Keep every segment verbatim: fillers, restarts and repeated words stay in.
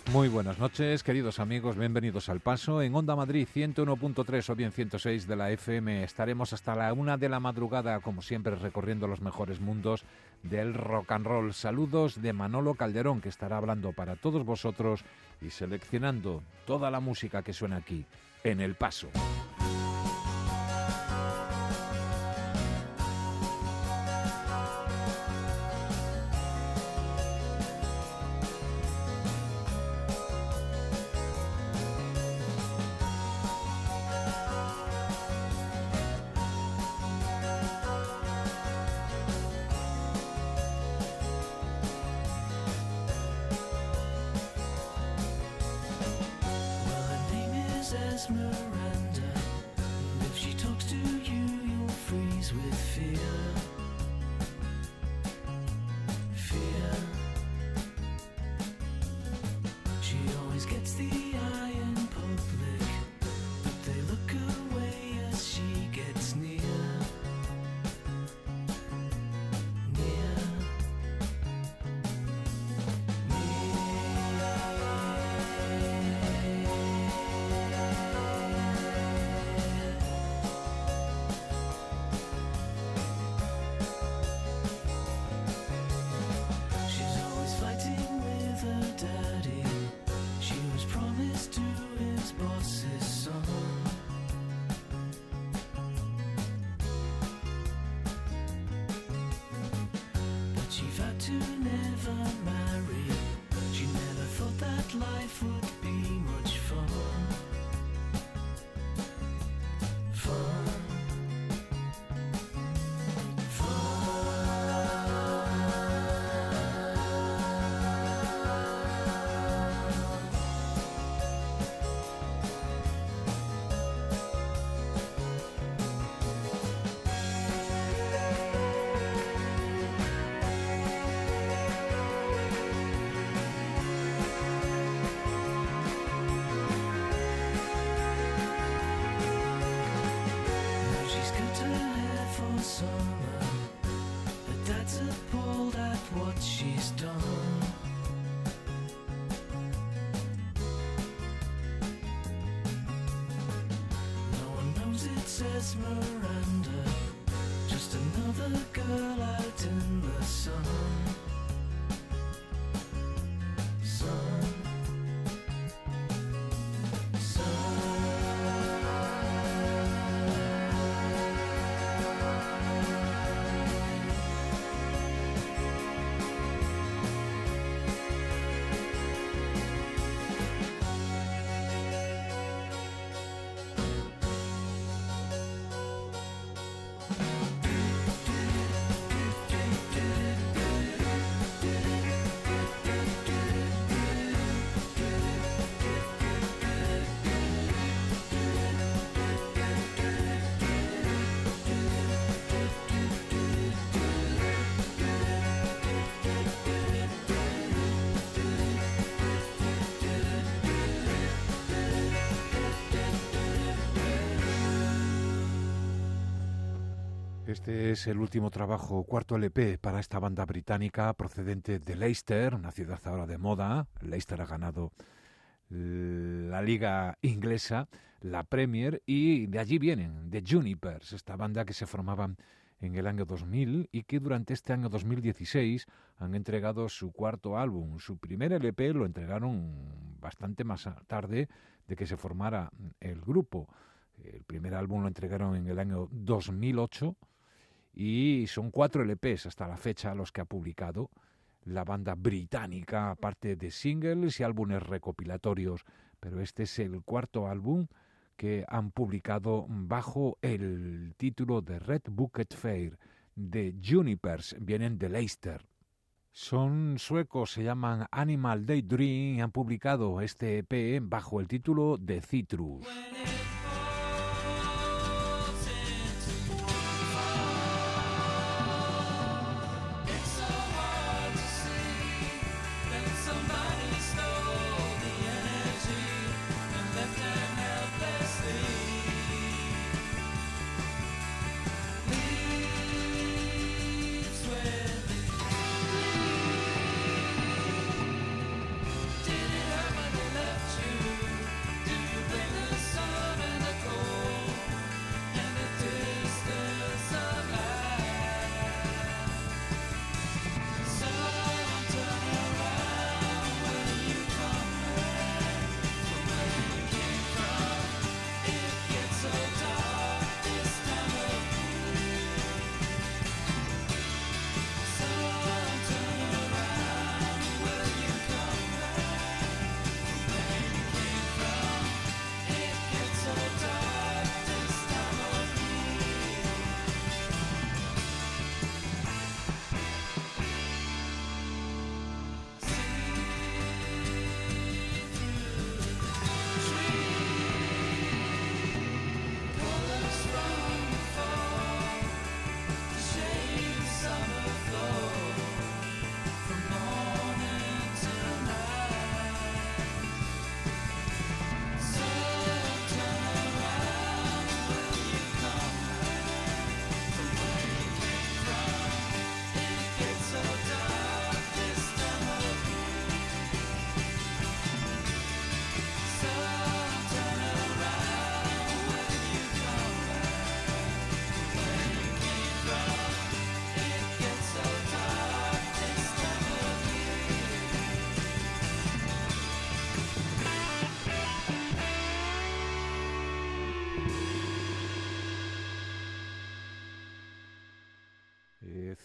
Muy buenas noches, queridos amigos, bienvenidos al Paso. En Onda Madrid ciento uno punto tres o bien ciento seis de la F M estaremos hasta la una de la madrugada, como siempre, recorriendo los mejores mundos del rock and roll. Saludos de Manolo Calderón, que estará hablando para todos vosotros y seleccionando toda la música que suena aquí, en El Paso. Este es el último trabajo, cuarto L P para esta banda británica procedente de Leicester, una ciudad ahora de moda. Leicester ha ganado la liga inglesa, la Premier, y de allí vienen, The Junipers, esta banda que se formaba en el año dos mil y que durante este año dos mil dieciséis han entregado su cuarto álbum. Su primer L P lo entregaron bastante más tarde de que se formara el grupo. El primer álbum lo entregaron en el año dos mil ocho y son cuatro L Pes hasta la fecha los que ha publicado la banda británica, aparte de singles y álbumes recopilatorios, pero este es el cuarto álbum que han publicado bajo el título de Red Bucket Fair. The Junipers vienen de Leicester. Son suecos, se llaman Animal Daydream y han publicado este E P bajo el título de Citrus. Did it hurt my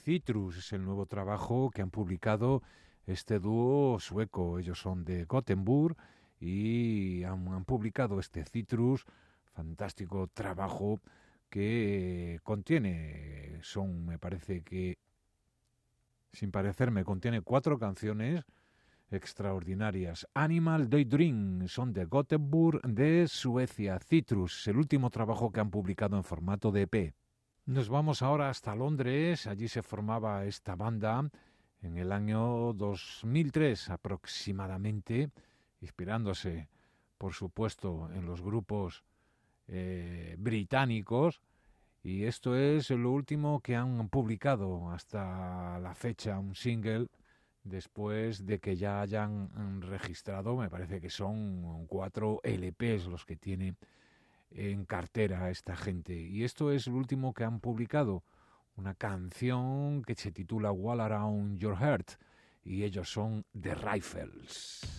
Citrus es el nuevo trabajo que han publicado este dúo sueco. Ellos son de Gothenburg y han, han publicado este Citrus, fantástico trabajo que contiene, son, me parece que, sin parecerme, contiene cuatro canciones extraordinarias. Animal Daydream, son de Gothenburg, de Suecia. Citrus, el último trabajo que han publicado en formato de E P. Nos vamos ahora hasta Londres. Allí se formaba esta banda en el año dos mil tres aproximadamente, inspirándose, por supuesto, en los grupos eh, británicos. Y esto es lo último que han publicado hasta la fecha, un single, después de que ya hayan registrado, me parece que son cuatro L Pes los que tiene en cartera esta gente. Y esto es lo último que han publicado, una canción que se titula Wall Around Your Heart, y ellos son The Rifles.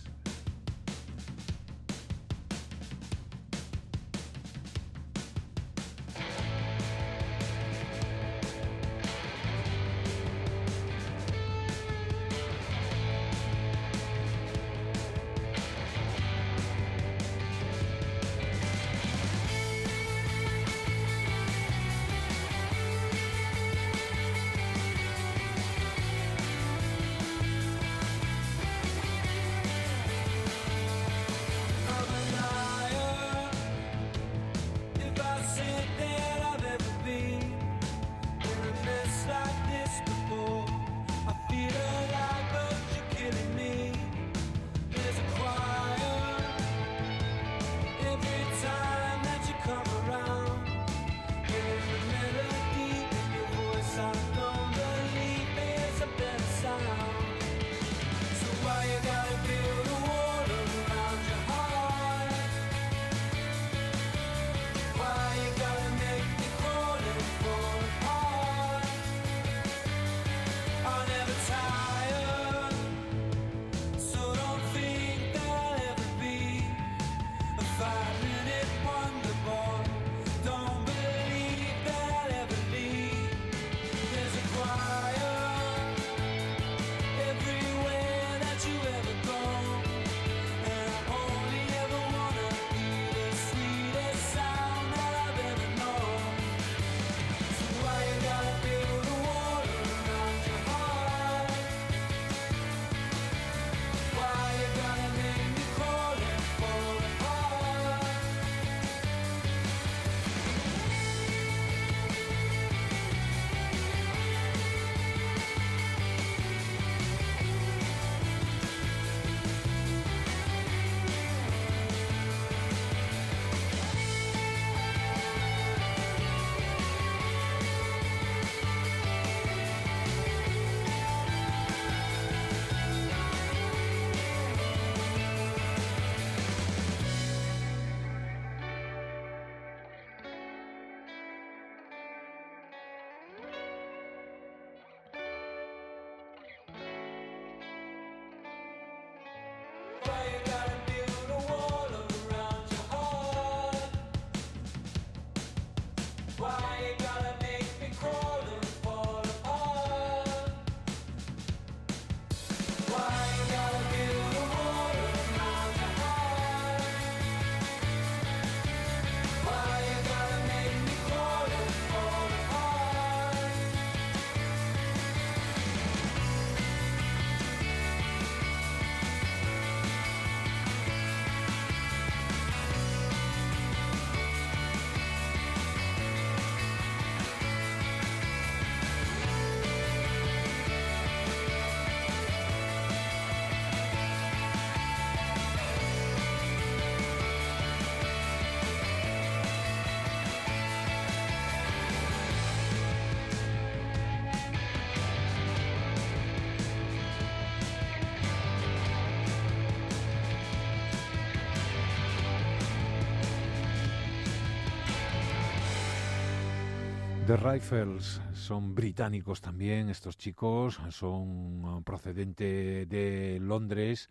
The Rifles son británicos también, estos chicos son procedentes de Londres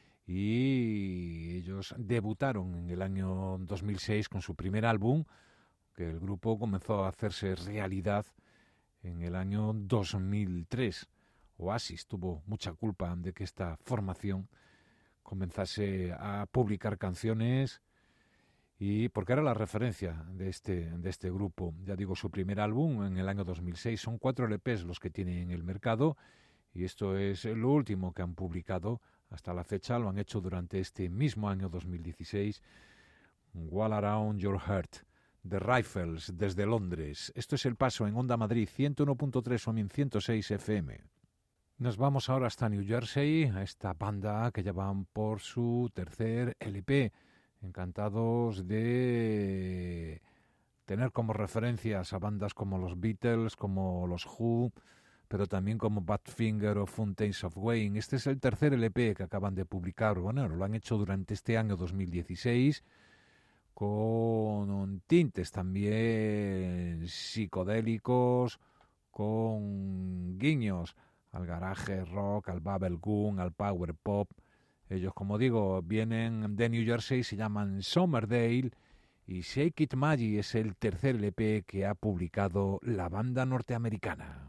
y ellos debutaron en el año dos mil seis con su primer álbum, que el grupo comenzó a hacerse realidad en el año dos mil tres. Oasis tuvo mucha culpa de que esta formación comenzase a publicar canciones, y porque era la referencia de este, de este grupo. Ya digo, su primer álbum en el año dos mil seis, son cuatro L Pes los que tienen en el mercado, y esto es lo último que han publicado hasta la fecha. Lo han hecho durante este mismo año dos mil dieciséis. Wall Around Your Heart, The Rifles, desde Londres. Esto es El Paso en Onda Madrid, ciento uno punto tres o en ciento seis F M. Nos vamos ahora hasta New Jersey, a esta banda que ya van por su tercer L P. Encantados de tener como referencias a bandas como los Beatles, como los Who, pero también como Badfinger o Fountains of Wayne. Este es el tercer L P que acaban de publicar. Bueno, lo han hecho durante este año dos mil dieciséis, con tintes también psicodélicos, con guiños al garaje rock, al bubblegum, al power pop. Ellos, como digo, vienen de New Jersey, se llaman Somerdale, y Shake It Magic es el tercer L P que ha publicado la banda norteamericana.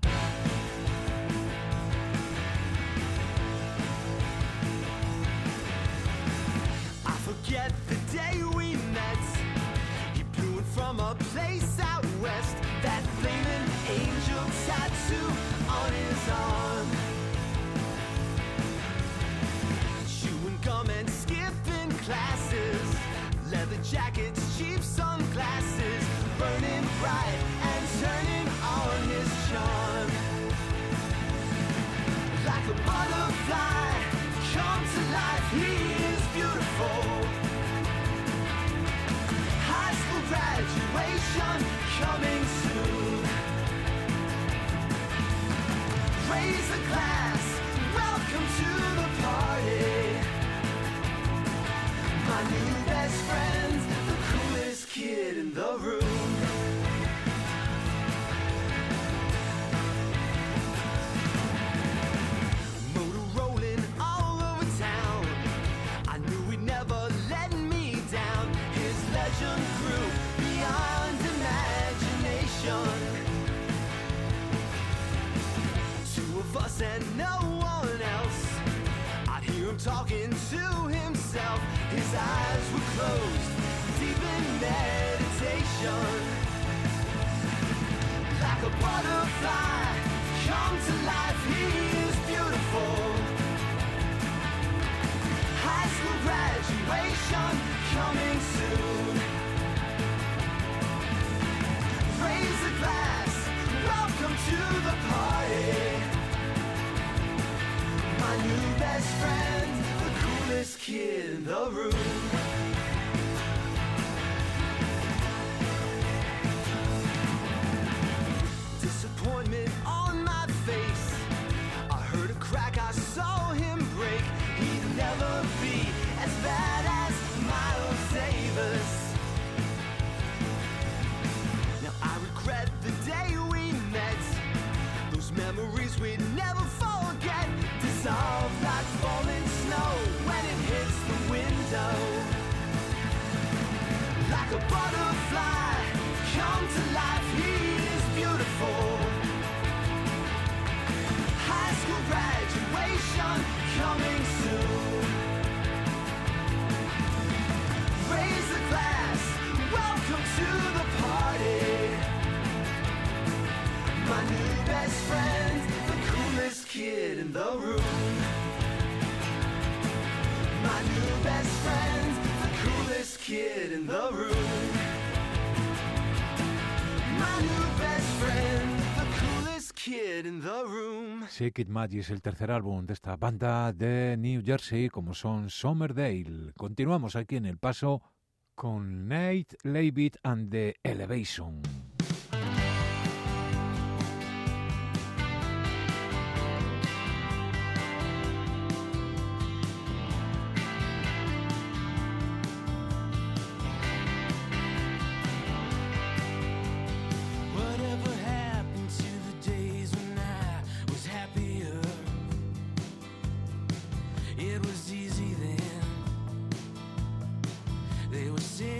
I forget the day we met. You blew it from a place out west. That flaming angel tattoo on his arm. Chewing gum and skipping classes. Leather jackets, cheap sunglasses. Burning bright and turning on his charm. Like a butterfly, come to life, he is beautiful. High school graduation coming soon. Raise a glass, welcome to the party. My new best friend, the coolest kid in the room. Motor rolling all over town. I knew he'd never let me down. His legend grew beyond imagination. Two of us and no one else. I'd hear him talking to himself. His eyes were closed, deep in meditation. Like a butterfly, come to life, he is beautiful. High school graduation coming soon. Raise a glass, welcome to the party. My new best friend, the coolest kid in the room. Disappointment on my face. I heard a crack, I saw him break. He'd never be as bad as Miles Davis. Now I regret the day we met. Those memories we'd never forget. Dissolve like falling snow when it hits the window. Like a butterfly, come to life, he is beautiful. High school graduation coming soon. Raise a glass, welcome to the party. My new best friend, the coolest kid in the room. My new best friend, the coolest kid in the room. My new best friend, the coolest kid in the room. Shake It Magic es el tercer álbum de esta banda de New Jersey, como son Somerdale. Continuamos aquí en El Paso con Nate Leavitt and the Elevation.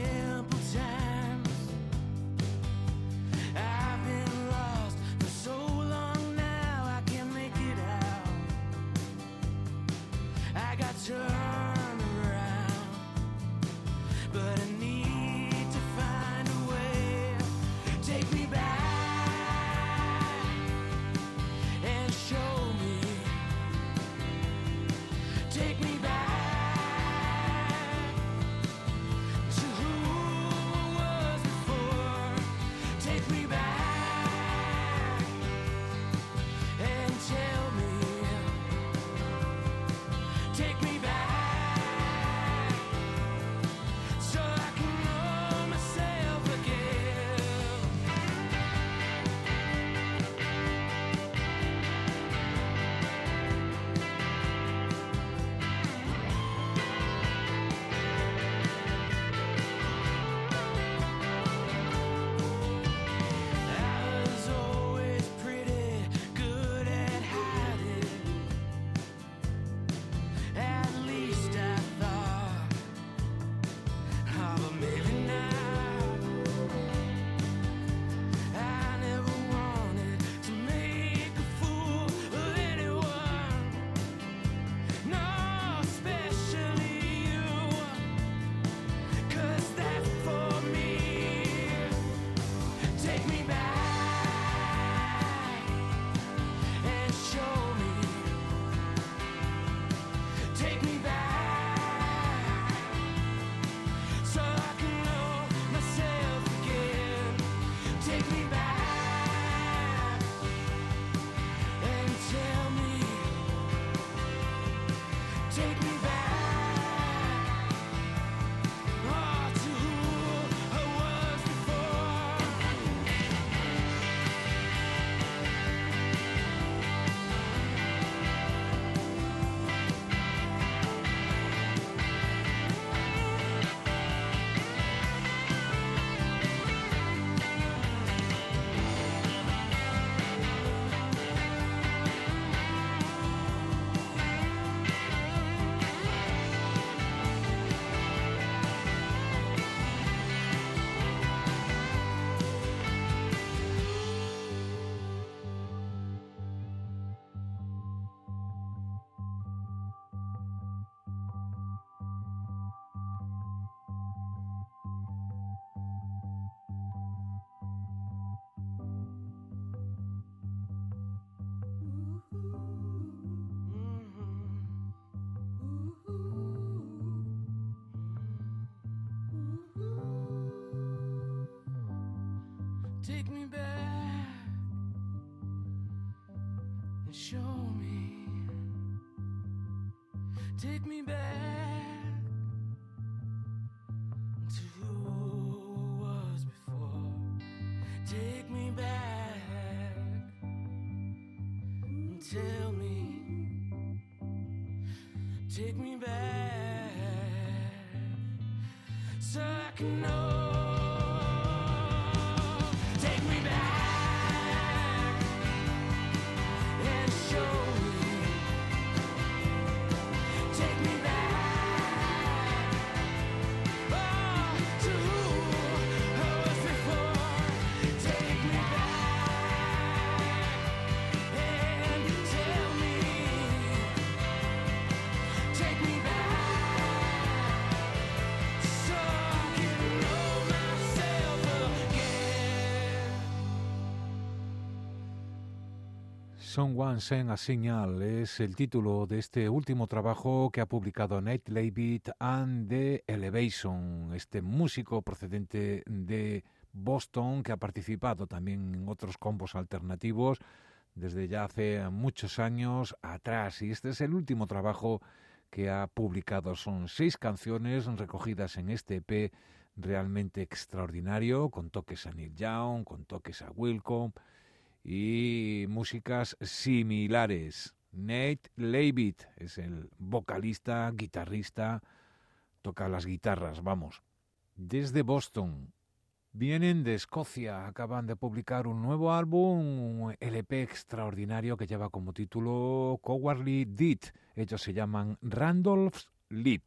Simple times. I've been lost for so Take me back and show me. Take me back to who was before. Take me back and tell me. Take me back so I can know. Someone Sent a Signal es el título de este último trabajo que ha publicado Nate Leavitt and the Elevation, este músico procedente de Boston que ha participado también en otros combos alternativos desde ya hace muchos años atrás. Y este es el último trabajo que ha publicado. Son seis canciones recogidas en este E P realmente extraordinario, con toques a Neil Young, con toques a Wilco y músicas similares. Nate Leavitt es el vocalista, guitarrista, toca las guitarras, vamos. Desde Boston. Vienen de Escocia, acaban de publicar un nuevo álbum, un L P extraordinario que lleva como título Cowardly Deed. Ellos se llaman Randolph's Leap.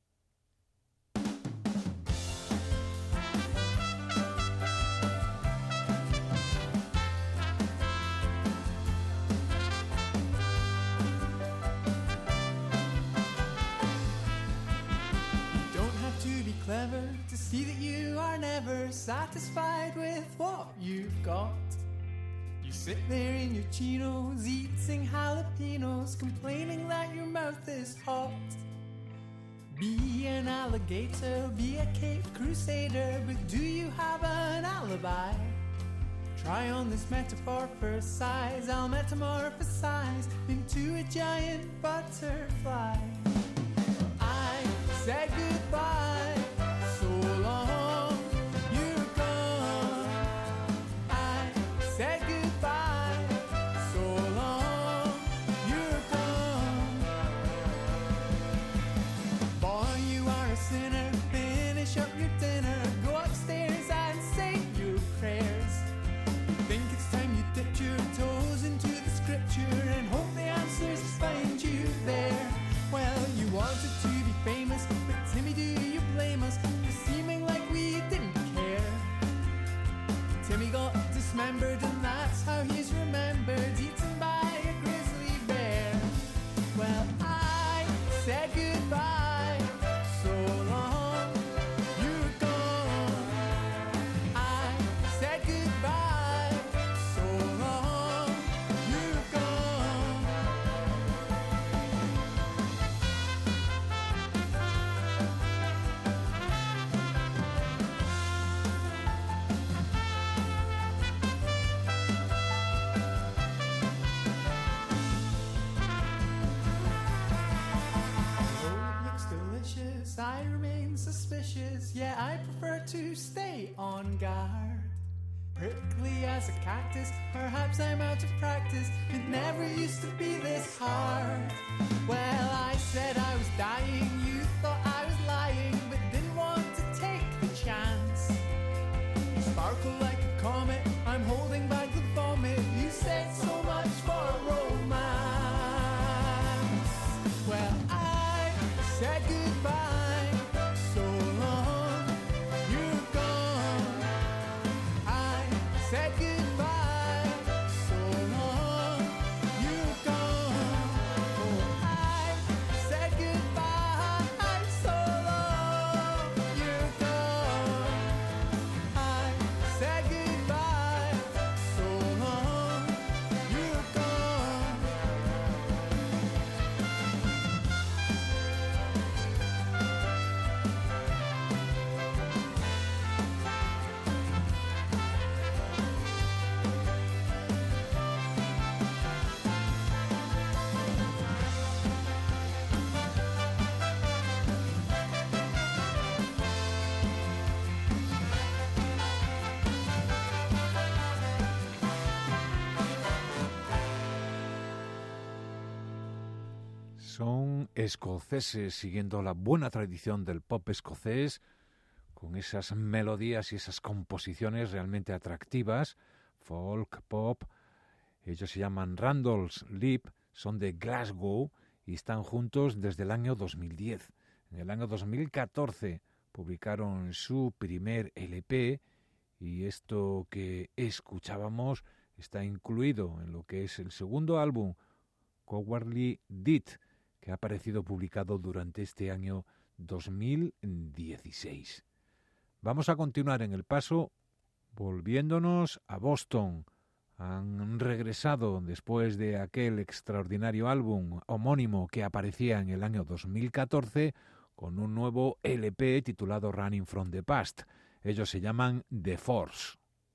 Clever to see that you are never satisfied with what you've got. You sit there in your chinos, eating jalapenos, complaining that your mouth is hot. Be an alligator, be a Cape Crusader, but do you have an alibi? Try on this metaphor for size, I'll metamorphosize into a giant butterfly. I said goodbye. Dismembered, and that's how he's remembered, eaten by a grizzly bear. Well, I said goodbye, so long, you're gone. I said goodbye, so long, you're gone. I remain suspicious, yeah, I prefer to stay on guard. Prickly as a cactus, perhaps I'm out of practice. It never used to be this hard. Well, I said I was dying, you thought I was lying, but didn't want to take the chance. You sparkle like a comet, I'm holding back the vomit. You said so much for romance. Well, I said goodbye. Son escoceses, siguiendo la buena tradición del pop escocés, con esas melodías y esas composiciones realmente atractivas, folk, pop. Ellos se llaman Randall's Leap, son de Glasgow y están juntos desde el año dos mil diez. En el año dos mil catorce publicaron su primer L P y esto que escuchábamos está incluido en lo que es el segundo álbum, Cowardly Deed, que ha aparecido publicado durante este año dos mil dieciséis. Vamos a continuar en el paso volviéndonos a Boston. Han regresado después de aquel extraordinario álbum homónimo que aparecía en el año dos mil catorce con un nuevo L P titulado Running from the Past. Ellos se llaman The Force.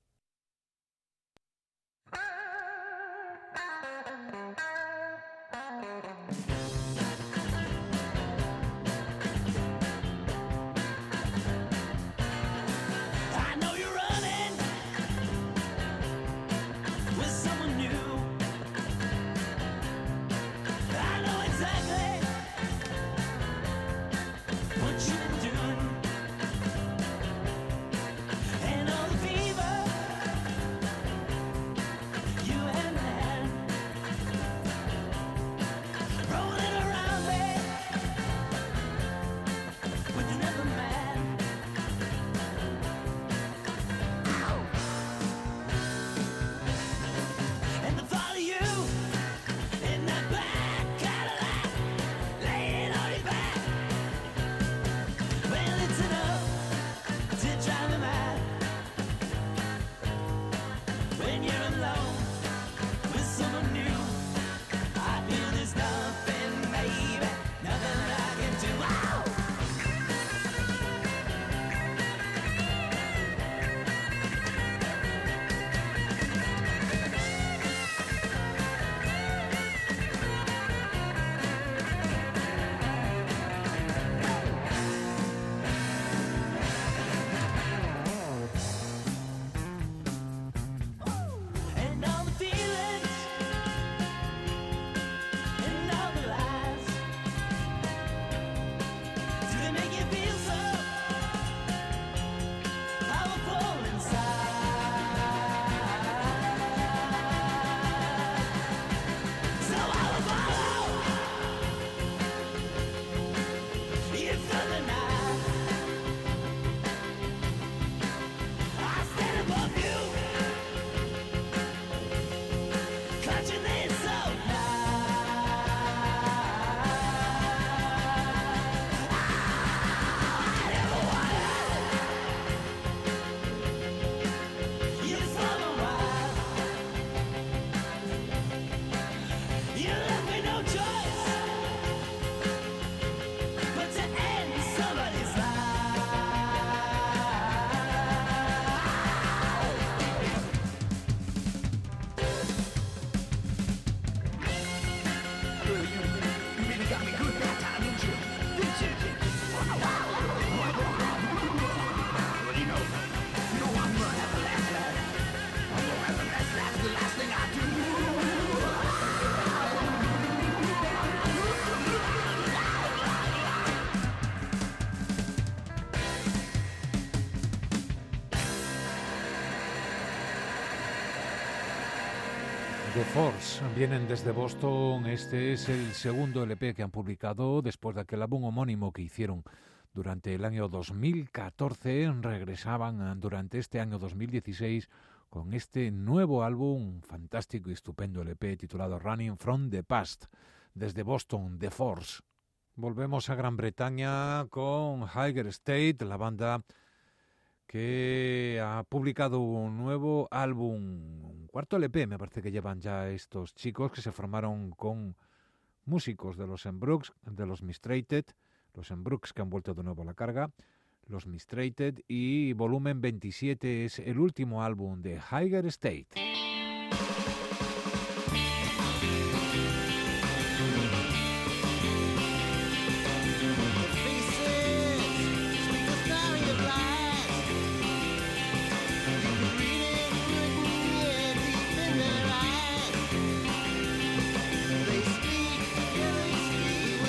The Force vienen desde Boston. Este es el segundo L P que han publicado después de aquel álbum homónimo que hicieron durante el año dos mil catorce. Regresaban durante este año dos mil dieciséis con este nuevo álbum, fantástico y estupendo L P titulado Running from the Past. Desde Boston, The Force. Volvemos a Gran Bretaña con Higher State, la banda que ha publicado un nuevo álbum, un cuarto L P, me parece que llevan ya estos chicos que se formaron con músicos de los Embrooks, de los Mistreated, los Embrooks que han vuelto de nuevo a la carga, los Mistreated, y volumen veintisiete es el último álbum de Higher State. They speak, yeah, they speak.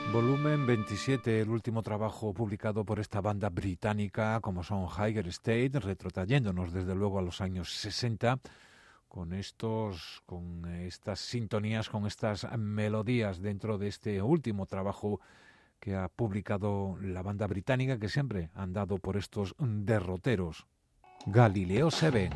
Volumen veintisiete, el último trabajo publicado por esta banda británica, como son Higher State, retrotrayéndonos desde luego a los años sesenta, con estos, con estas sintonías, con estas melodías dentro de este último trabajo que ha publicado la banda británica, que siempre han dado por estos derroteros. Galileo siete.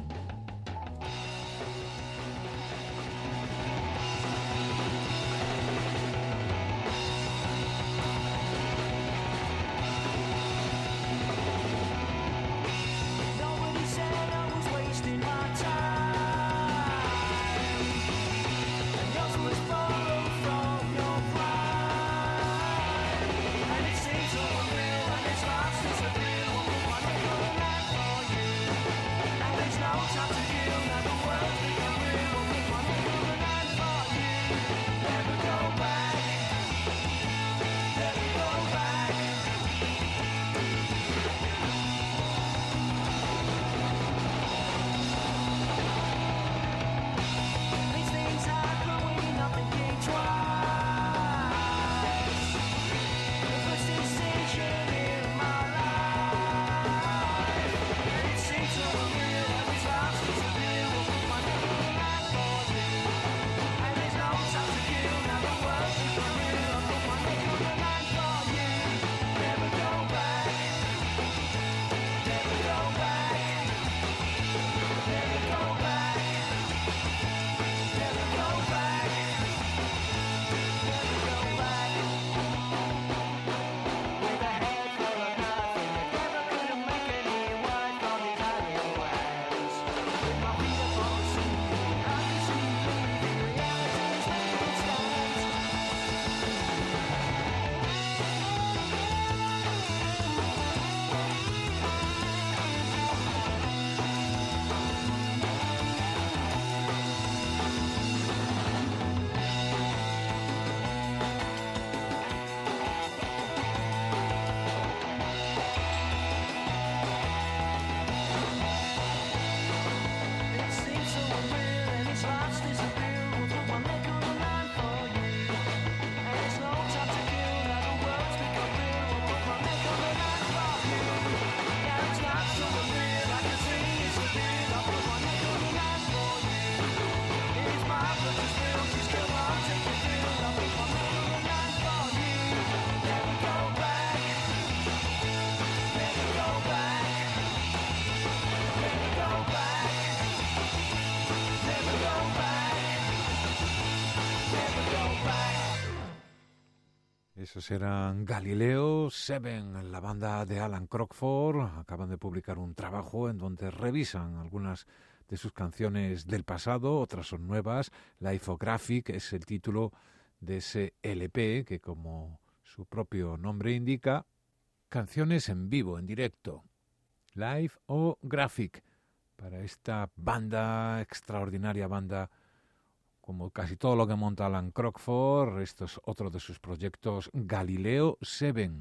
Esos eran Galileo siete, la banda de Alan Crockford. Acaban de publicar un trabajo en donde revisan algunas de sus canciones del pasado, otras son nuevas. Lithographic es el título de ese L P que, como su propio nombre indica, canciones en vivo, en directo. Live o Graphic, para esta banda, extraordinaria banda. Como casi todo lo que monta Alan Crockford, esto es otro de sus proyectos, Galileo siete.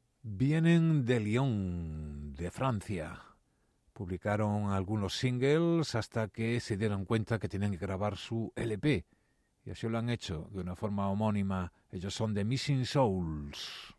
Vienen de Lyon, de Francia. Publicaron algunos singles hasta que se dieron cuenta que tenían que grabar su L P. Y así lo han hecho de una forma homónima. Ellos son The Missing Souls.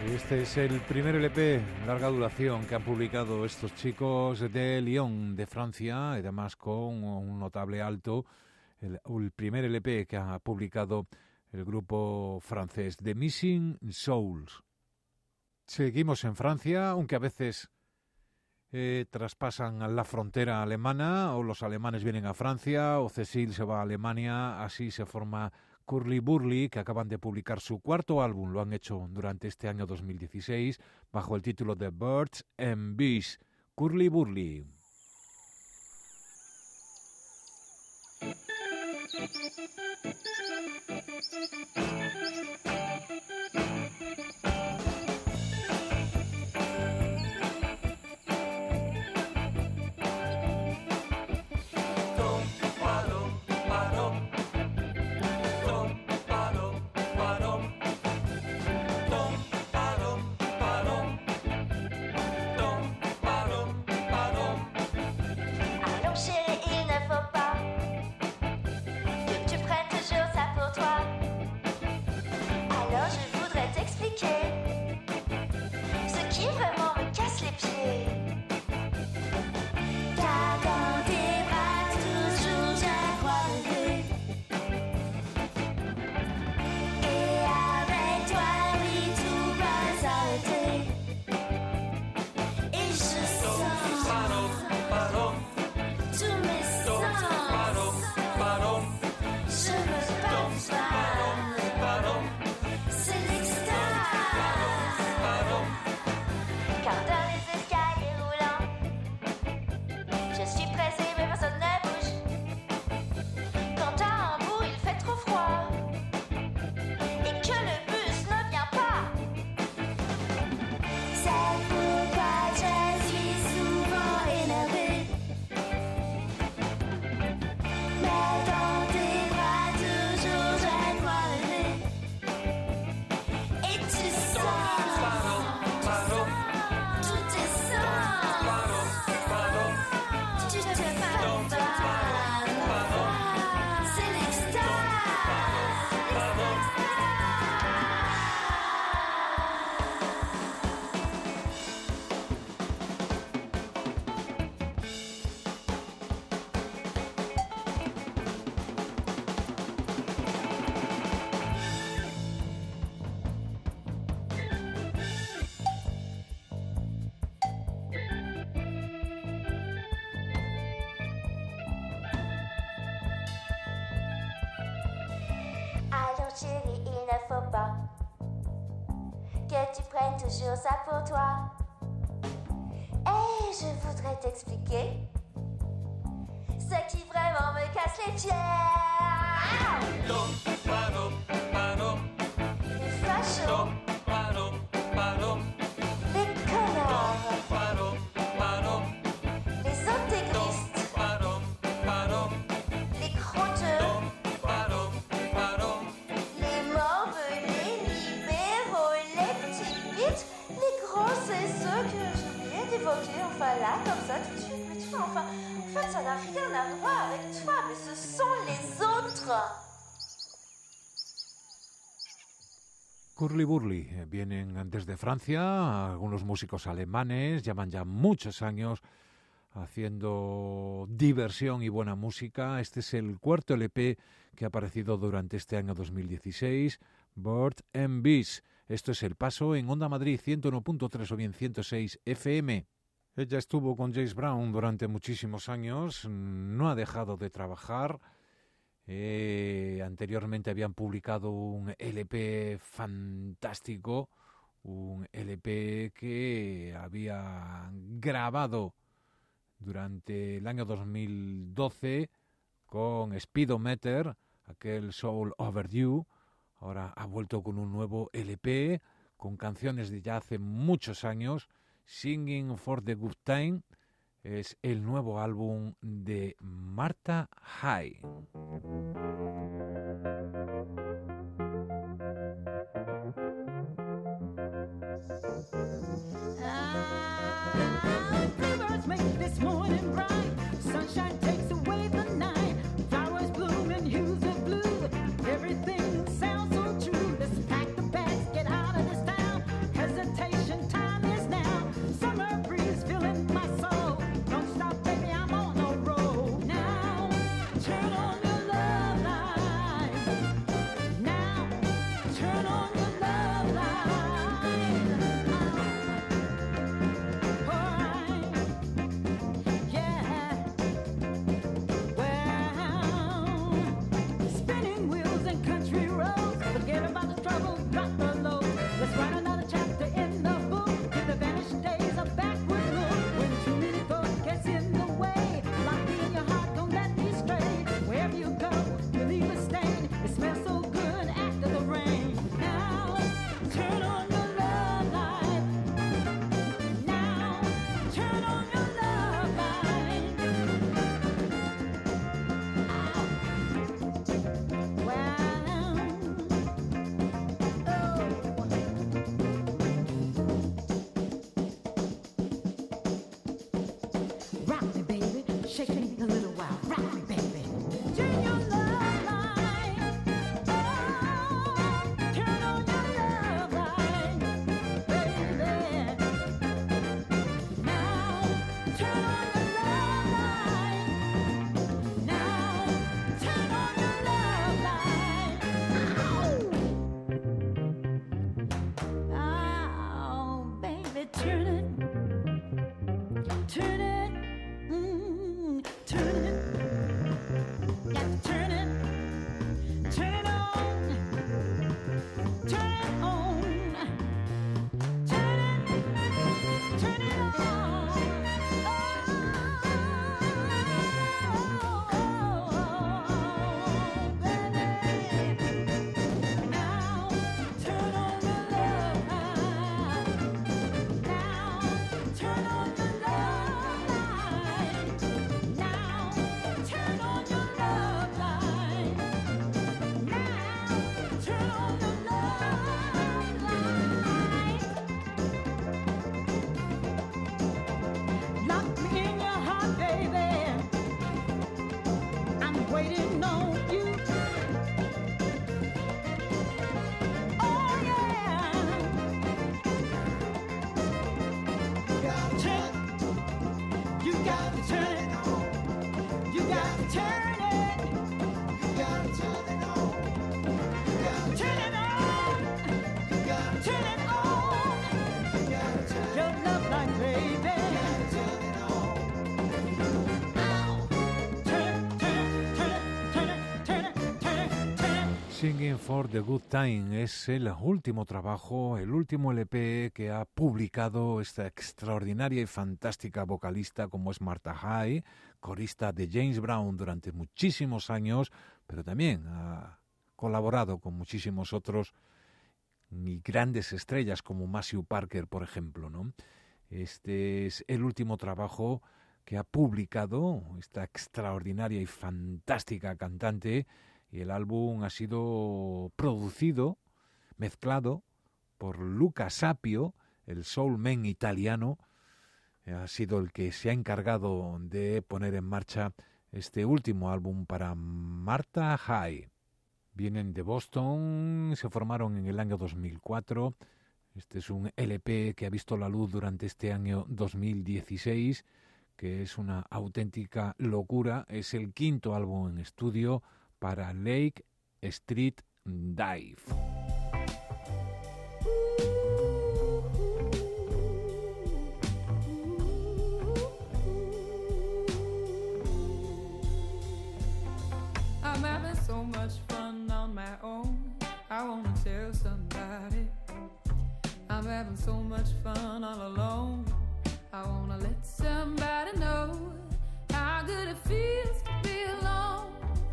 Este es el primer L P, larga duración, que han publicado estos chicos de Lyon, de Francia, y además con un notable alto, el, el primer L P que ha publicado el grupo francés, The Missing Souls. Seguimos en Francia, aunque a veces eh, traspasan la frontera alemana, o los alemanes vienen a Francia, o Cécile se va a Alemania, así se forma Curly Burly, que acaban de publicar su cuarto álbum. Lo han hecho durante este año dos mil dieciséis bajo el título de Birds and Bees. Curly Burly. Chérie, il ne faut pas que tu prennes toujours ça pour toi. Et je voudrais t'expliquer ce qui vraiment me casse les pieds. Les fachos, les connards, les intégristes, les croûteux, enfin là, comme ça, tout de suite, mais tu vois, enfin, en fait, ça n'a rien à voir avec toi, mais ce sont les autres. Curly Burly vienen desde Francia, algunos músicos alemanes, llevan ya muchos años haciendo diversión y buena música. Este es el cuarto L P que ha aparecido durante este año dos mil dieciséis, Birds and Bees. Esto es El Paso en Onda Madrid ciento uno punto tres o bien ciento seis F M. Ella estuvo con James Brown durante muchísimos años, no ha dejado de trabajar. Eh, anteriormente habían publicado un L P fantástico, un L P que había grabado durante el año dos mil doce con Speedometer, aquel Soul Overdue. Ahora ha vuelto con un nuevo L P con canciones de ya hace muchos años. Singing for the Good Time es el nuevo álbum de Martha High. Everything sounds so true. Let's pack the bags, get out of this town. Has Singing for the Good Time es el último trabajo, el último L P que ha publicado esta extraordinaria y fantástica vocalista como es Martha High, corista de James Brown durante muchísimos años, pero también ha colaborado con muchísimos otros y grandes estrellas como Matthew Parker, por ejemplo, ¿no? Este es el último trabajo que ha publicado esta extraordinaria y fantástica cantante. Y el álbum ha sido producido, mezclado por Luca Sapio, el soulman italiano. Ha sido el que se ha encargado de poner en marcha este último álbum para Martha High. Vienen de Boston, se formaron en el año dos mil cuatro. Este es un L P que ha visto la luz durante este año dos mil dieciséis, que es una auténtica locura. Es el quinto álbum en estudio para Lake Street Dive. I'm having so much fun on my own. I wanna tell somebody. I'm having so much fun all alone. I wanna let somebody know how good it feels to be alone.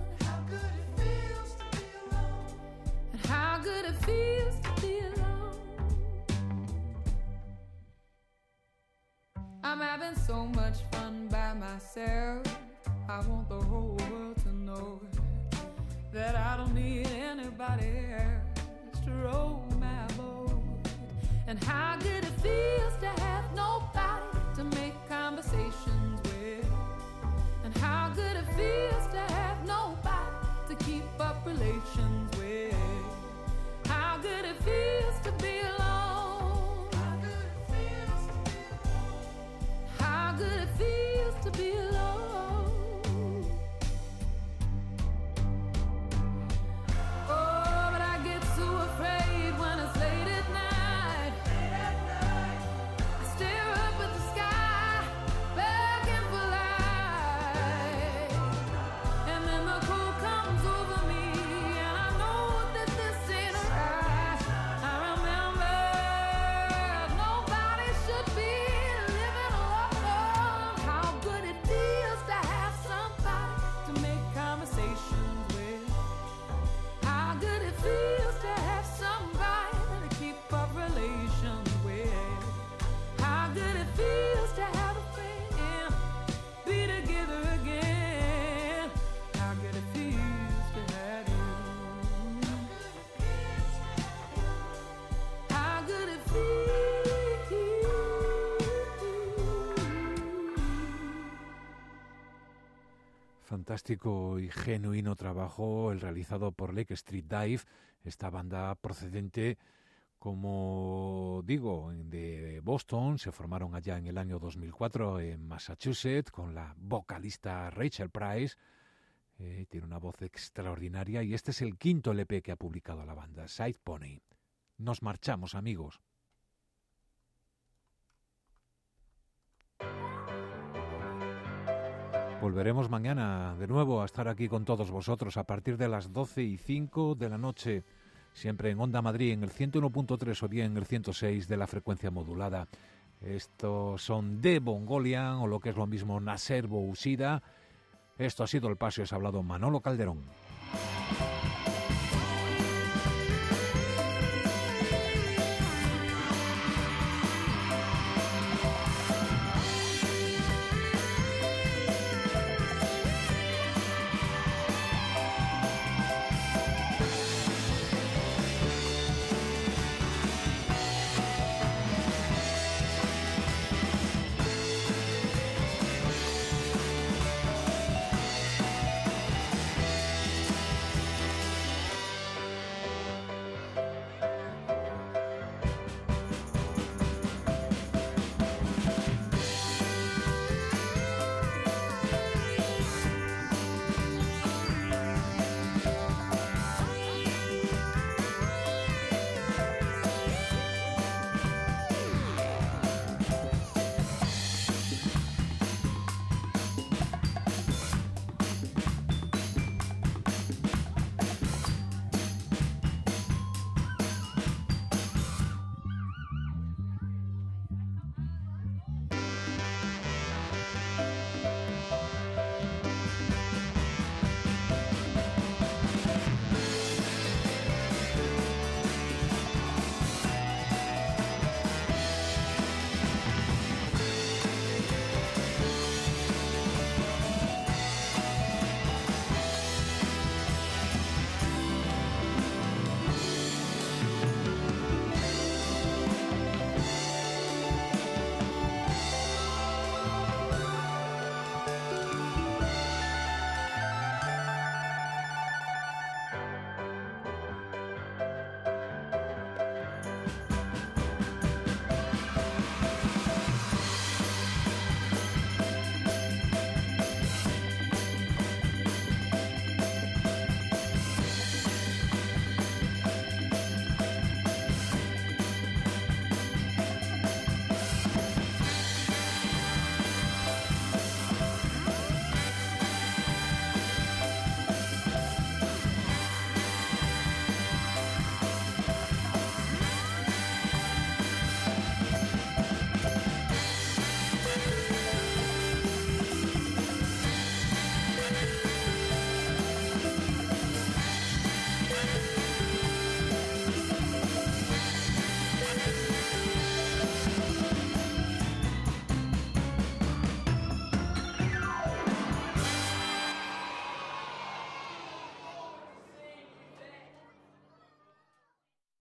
How good it feels to be alone. I'm having so much fun by myself. I want the whole world to know that I don't need anybody else to roll my boat. And how good it feels to have nobody to make conversations with. And how good it feels to have nobody to keep up relations with. How good it feels to be alone. How good it feels to be alone. Oh, but I get so afraid when it's late at night. I stare up at the sky, begging for light. And then the cold comes over me, and I know that this ain't right. I remember nobody should be living alone. How good it feels to have somebody to make conversations with. How good it feels to have somebody to keep up relations with. How good it feels to have a friend, be together again. How good it feels to have you. How good it feels. Fantástico y genuino trabajo el realizado por Lake Street Dive, esta banda procedente, como digo, de Boston. Se formaron allá en el año dos mil cuatro en Massachusetts con la vocalista Rachel Price. Eh, tiene una voz extraordinaria y este es el quinto L P que ha publicado la banda, Side Pony. Nos marchamos, amigos. Volveremos mañana de nuevo a estar aquí con todos vosotros a partir de las doce y cinco de la noche, siempre en Onda Madrid, en el ciento uno punto tres o bien en el ciento seis de la frecuencia modulada. Estos son The Mongolian, o lo que es lo mismo, Nasser Bouzida. Esto ha sido El Paso y os ha hablado Manolo Calderón.